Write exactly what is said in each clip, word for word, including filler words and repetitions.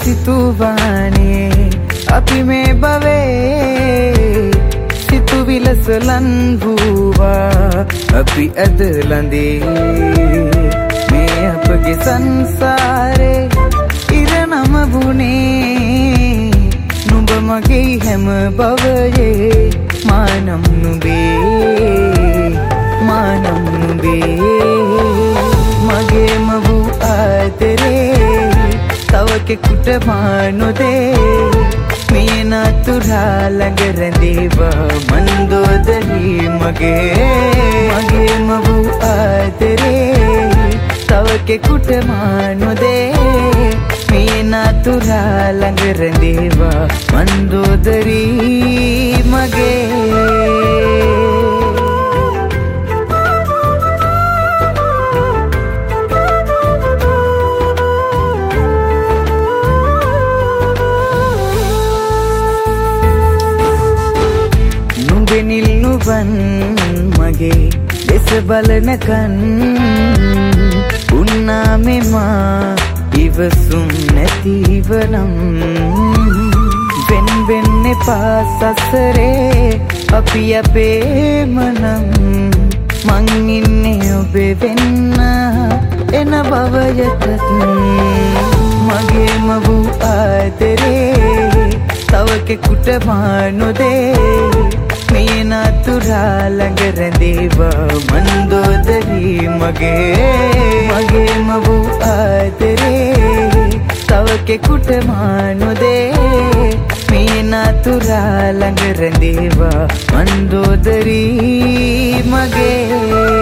සිතුවානේ අපි මේ භවයේ සිතු විලසලන් වූවා අපි අද ලඳේ මේ අපගේ සංසාරේ ඉර නම වුණේ නුඹ මගේ හැම භවයේ මානම් නුඹේ මානම් නුඹේ මගේම වූ ආදරේ තව කෙකුට මානොදේ මේ නතුරා ළඟ රැඳේවා මන්දෝදරි මගේ මගේම වූ ආදරේ තව කෙකුට මානොදේ මේ නතුරා ළඟ රැඳේවා මන්දෝදරි මගේ නිල්නුවන් මගේ දෙස බලනකන් උන්නාමෙමා ඉවසුම් නැතිවනම් වෙන් වෙන්න එපා සසරේ අපි අපේමනම් මං ඉන්නේ ඔබේ වෙන්න එන භවයටත් මගේම වූ ආදරේ තව කෙකුට මානොදේ මේ නතුරා ළඟ රැඳේවා මන්දෝදරි මගේ මගේම වූ ආදරේ තව කෙකුට මානොදේ මේ නතුරා ළඟ රැඳේවා මන්දෝදරි මගේ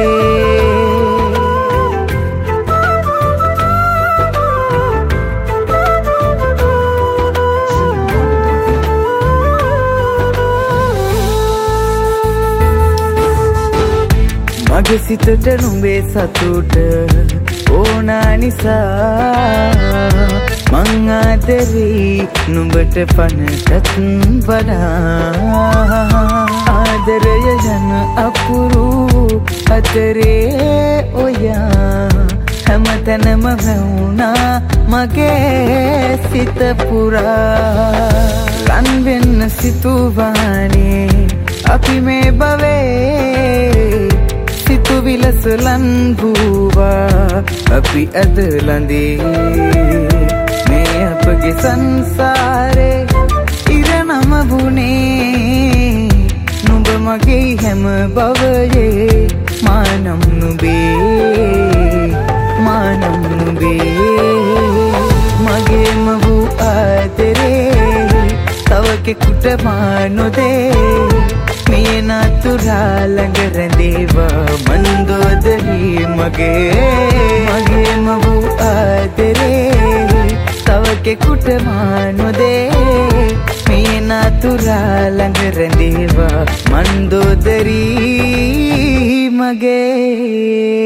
මගේ සිතට නුඹේ සතුට ඕනා නිසා මං ආදරේ නුඹට පනටත් වඩා ආදරය යන අපුරු අතරේ ඔයා හැමතැනම වැවුනා මගේ සිත පුරා ලන් වෙන්න සිතුවානේ අපි මේ භවයේ සිතු විලසලන් වූවා අපි අද ලඳේ මේ අපගේ සංසාරේ ඉර නම වුණේ නුඹ මගේ හැම භවයේ මානම් නුඹේ මානම් නුඹේ මගේම වූ ආදරේ තව කෙකුට මානොදේ මේ නතුරා ළඟ රැඳේවා මන්දෝදරි මගේ මගේම වූ ආදරේ තව කෙකුට මානොදේ මේ නතුරා ළඟ රැඳේවා මන්දෝදරි මගේ